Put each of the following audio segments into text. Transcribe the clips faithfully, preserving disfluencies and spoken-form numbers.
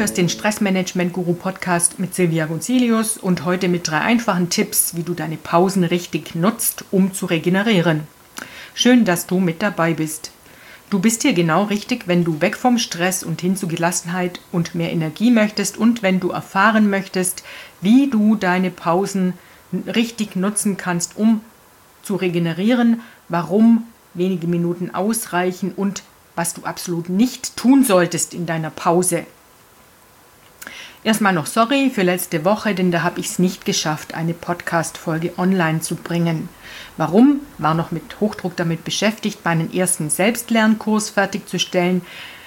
hörst den Stressmanagement-Guru-Podcast mit Silvia Gonzilius und heute mit drei einfachen Tipps, wie du deine Pausen richtig nutzt, um zu regenerieren. Schön, dass du mit dabei bist. Du bist hier genau richtig, wenn du weg vom Stress und hin zu Gelassenheit und mehr Energie möchtest und wenn du erfahren möchtest, wie du deine Pausen richtig nutzen kannst, um zu regenerieren, warum wenige Minuten ausreichen und was du absolut nicht tun solltest in deiner Pause. Erstmal noch sorry für letzte Woche, denn da habe ich es nicht geschafft, eine Podcast-Folge online zu bringen. Warum? War noch mit Hochdruck damit beschäftigt, meinen ersten Selbstlernkurs fertigzustellen.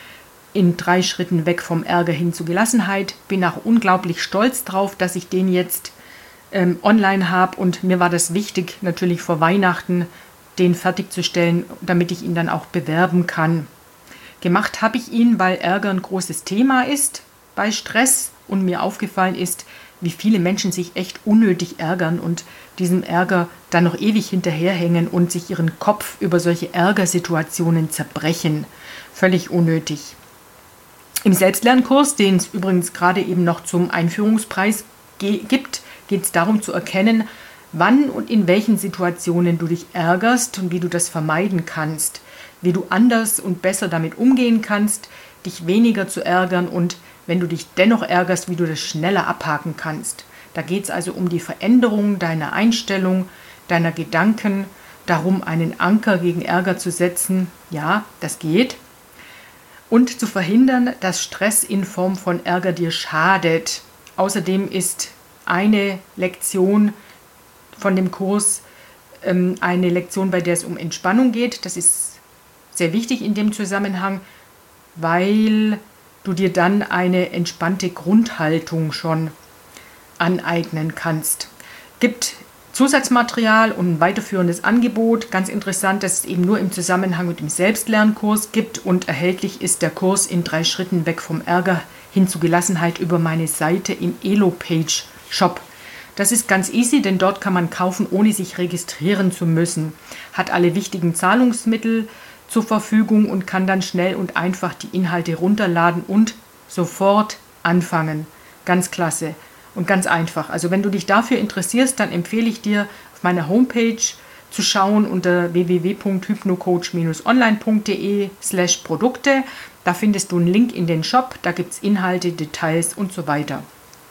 In drei Schritten weg vom Ärger hin zu Gelassenheit. Bin auch unglaublich stolz drauf, dass ich den jetzt ähm, online habe und mir war das wichtig, natürlich vor Weihnachten den fertigzustellen, damit ich ihn dann auch bewerben kann. Gemacht habe ich ihn, weil Ärger ein großes Thema ist bei Stress und mir aufgefallen ist, wie viele Menschen sich echt unnötig ärgern und diesem Ärger dann noch ewig hinterherhängen und sich ihren Kopf über solche Ärgersituationen zerbrechen. Völlig unnötig. Im Selbstlernkurs, den es übrigens gerade eben noch zum Einführungspreis ge- gibt, geht es darum zu erkennen, wann und in welchen Situationen du dich ärgerst und wie du das vermeiden kannst, wie du anders und besser damit umgehen kannst, dich weniger zu ärgern und wenn du dich dennoch ärgerst, wie du das schneller abhaken kannst. Da geht es also um die Veränderung deiner Einstellung, deiner Gedanken, darum einen Anker gegen Ärger zu setzen. Ja, das geht. Und zu verhindern, dass Stress in Form von Ärger dir schadet. Außerdem ist eine Lektion von dem Kurs ähm, eine Lektion, bei der es um Entspannung geht. Das ist sehr wichtig in dem Zusammenhang, weil du dir dann eine entspannte Grundhaltung schon aneignen kannst. Gibt Zusatzmaterial und ein weiterführendes Angebot. Ganz interessant, dass es eben nur im Zusammenhang mit dem Selbstlernkurs gibt und erhältlich ist der Kurs in drei Schritten weg vom Ärger hin zu Gelassenheit über meine Seite im Elo-Page Shop. Das ist ganz easy, denn dort kann man kaufen, ohne sich registrieren zu müssen. Hat alle wichtigen Zahlungsmittel zur Verfügung und kann dann schnell und einfach die Inhalte runterladen und sofort anfangen. Ganz klasse und ganz einfach. Also wenn du dich dafür interessierst, dann empfehle ich dir, auf meiner Homepage zu schauen unter w w w punkt hypnocoach Bindestrich online punkt de slash Produkte. Da findest du einen Link in den Shop, da gibt es Inhalte, Details und so weiter.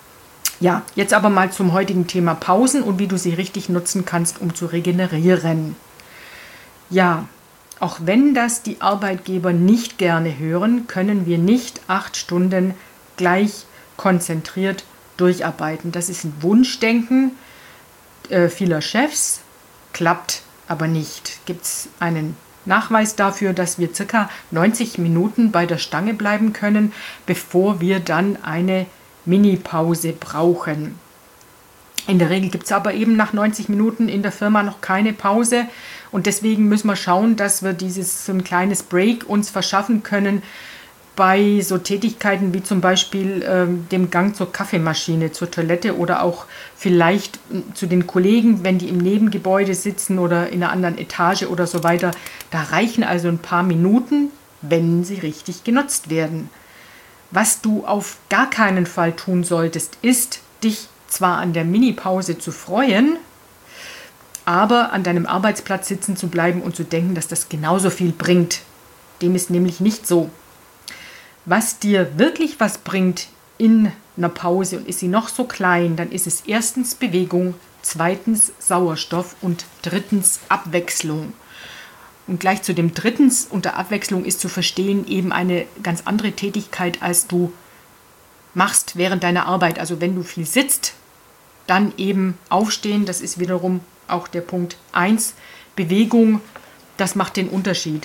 Ja, jetzt aber mal zum heutigen Thema Pausen und wie du sie richtig nutzen kannst, um zu regenerieren. Ja, auch wenn das die Arbeitgeber nicht gerne hören, können wir nicht acht Stunden gleich konzentriert durcharbeiten. Das ist ein Wunschdenken äh, vieler Chefs, klappt aber nicht. Gibt es einen Nachweis dafür, dass wir ca. neunzig Minuten bei der Stange bleiben können, bevor wir dann eine Mini-Pause brauchen. In der Regel gibt es aber eben nach neunzig Minuten in der Firma noch keine Pause und deswegen müssen wir schauen, dass wir dieses so ein kleines Break uns verschaffen können bei so Tätigkeiten wie zum Beispiel ähm, dem Gang zur Kaffeemaschine, zur Toilette oder auch vielleicht zu den Kollegen, wenn die im Nebengebäude sitzen oder in einer anderen Etage oder so weiter. Da reichen also ein paar Minuten, wenn sie richtig genutzt werden. Was du auf gar keinen Fall tun solltest, ist, dich zwar an der Mini-Pause zu freuen, aber an deinem Arbeitsplatz sitzen zu bleiben und zu denken, dass das genauso viel bringt. Dem ist nämlich nicht so. Was dir wirklich was bringt in einer Pause und ist sie noch so klein, dann ist es erstens Bewegung, zweitens Sauerstoff und drittens Abwechslung. Und gleich zu dem drittens unter Abwechslung ist zu verstehen eben eine ganz andere Tätigkeit, als du machst während deiner Arbeit. Also wenn du viel sitzt, dann eben aufstehen, das ist wiederum auch der Punkt eins. Bewegung, das macht den Unterschied.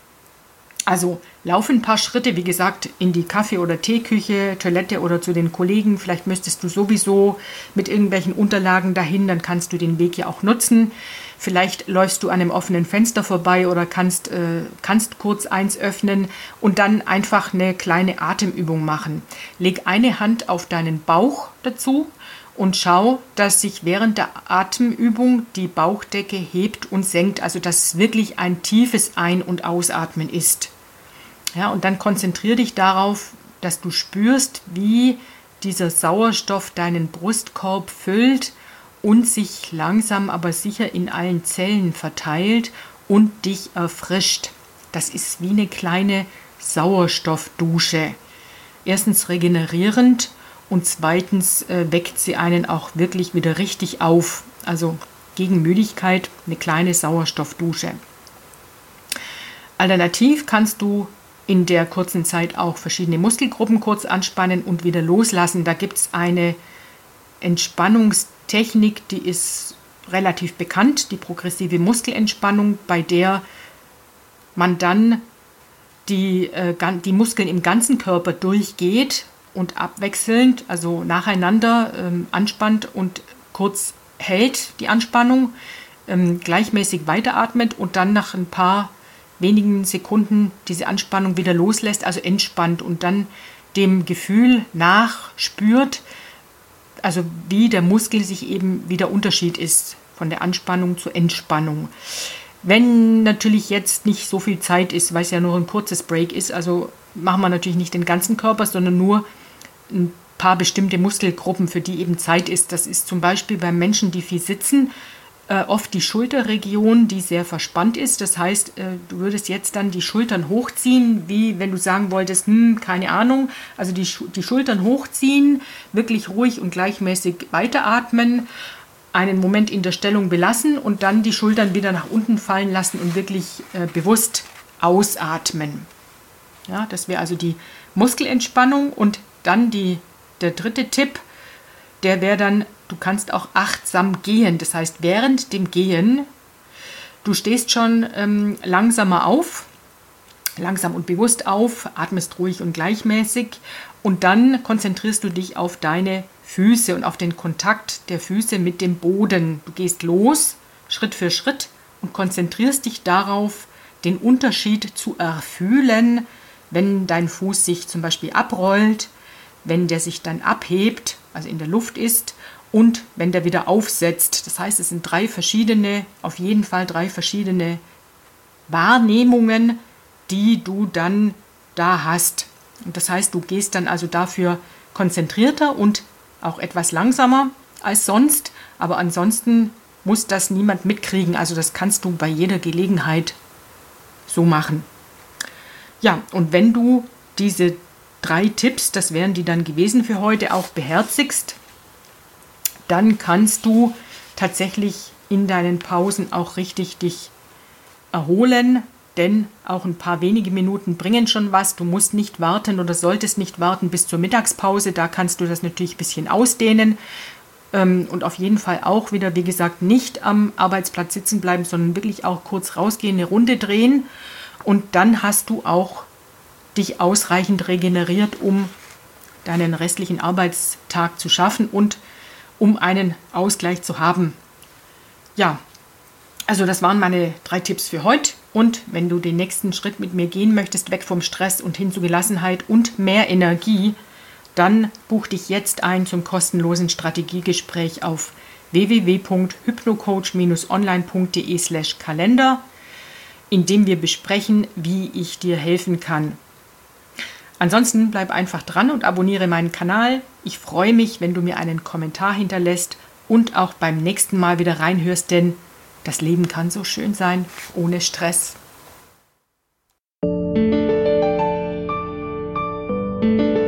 Also laufe ein paar Schritte, wie gesagt, in die Kaffee- oder Teeküche, Toilette oder zu den Kollegen. Vielleicht müsstest du sowieso mit irgendwelchen Unterlagen dahin, dann kannst du den Weg ja auch nutzen. Vielleicht läufst du an einem offenen Fenster vorbei oder kannst, äh, kannst kurz eins öffnen und dann einfach eine kleine Atemübung machen. Leg eine Hand auf deinen Bauch dazu und schau, dass sich während der Atemübung die Bauchdecke hebt und senkt, also dass es wirklich ein tiefes Ein- und Ausatmen ist. Ja, und dann konzentriere dich darauf, dass du spürst, wie dieser Sauerstoff deinen Brustkorb füllt und sich langsam aber sicher in allen Zellen verteilt und dich erfrischt. Das ist wie eine kleine Sauerstoffdusche. Erstens regenerierend und zweitens äh, weckt sie einen auch wirklich wieder richtig auf. Also gegen Müdigkeit eine kleine Sauerstoffdusche. Alternativ kannst du in der kurzen Zeit auch verschiedene Muskelgruppen kurz anspannen und wieder loslassen. Da gibt es eine Entspannungstechnik, die ist relativ bekannt, die progressive Muskelentspannung, bei der man dann die, äh, die Muskeln im ganzen Körper durchgeht und abwechselnd, also nacheinander ähm, anspannt und kurz hält die Anspannung, ähm, gleichmäßig weiteratmet und dann nach ein paar wenigen Sekunden diese Anspannung wieder loslässt, also entspannt und dann dem Gefühl nachspürt, also wie der Muskel sich eben, wie der Unterschied ist von der Anspannung zur Entspannung. Wenn natürlich jetzt nicht so viel Zeit ist, weil es ja nur ein kurzes Break ist, also machen wir natürlich nicht den ganzen Körper, sondern nur ein paar bestimmte Muskelgruppen, für die eben Zeit ist. Das ist zum Beispiel bei Menschen, die viel sitzen, äh, oft die Schulterregion, die sehr verspannt ist. Das heißt, äh, du würdest jetzt dann die Schultern hochziehen, wie wenn du sagen wolltest, hm, keine Ahnung, also die, die Schultern hochziehen, wirklich ruhig und gleichmäßig weiteratmen, einen Moment in der Stellung belassen und dann die Schultern wieder nach unten fallen lassen und wirklich äh, bewusst ausatmen. Ja, das wäre also die Muskelentspannung. Und dann die, der dritte Tipp, der wäre dann, du kannst auch achtsam gehen. Das heißt, während dem Gehen, du stehst schon ähm, langsamer auf, langsam und bewusst auf, atmest ruhig und gleichmäßig und dann konzentrierst du dich auf deine Füße und auf den Kontakt der Füße mit dem Boden. Du gehst los, Schritt für Schritt und konzentrierst dich darauf, den Unterschied zu erfühlen, wenn dein Fuß sich zum Beispiel abrollt, wenn der sich dann abhebt, also in der Luft ist und wenn der wieder aufsetzt. Das heißt, es sind drei verschiedene, auf jeden Fall drei verschiedene Wahrnehmungen, die du dann da hast. Und das heißt, du gehst dann also dafür konzentrierter und auch etwas langsamer als sonst, aber ansonsten muss das niemand mitkriegen. Also das kannst du bei jeder Gelegenheit so machen. Ja, und wenn du diese drei Tipps, das wären die dann gewesen für heute, auch beherzigst, dann kannst du tatsächlich in deinen Pausen auch richtig dich erholen, denn auch ein paar wenige Minuten bringen schon was. Du musst nicht warten oder solltest nicht warten bis zur Mittagspause. Da kannst du das natürlich ein bisschen ausdehnen ähm, und auf jeden Fall auch wieder, wie gesagt, nicht am Arbeitsplatz sitzen bleiben, sondern wirklich auch kurz rausgehen, eine Runde drehen und dann hast du auch dich ausreichend regeneriert, um deinen restlichen Arbeitstag zu schaffen und um einen Ausgleich zu haben. Ja, also das waren meine drei Tipps für heute. Und wenn du den nächsten Schritt mit mir gehen möchtest, weg vom Stress und hin zu Gelassenheit und mehr Energie, dann buch dich jetzt ein zum kostenlosen Strategiegespräch auf w w w punkt hypnocoach Bindestrich online punkt de slash Kalender, in dem wir besprechen, wie ich dir helfen kann. Ansonsten bleib einfach dran und abonniere meinen Kanal. Ich freue mich, wenn du mir einen Kommentar hinterlässt und auch beim nächsten Mal wieder reinhörst, denn das Leben kann so schön sein, ohne Stress.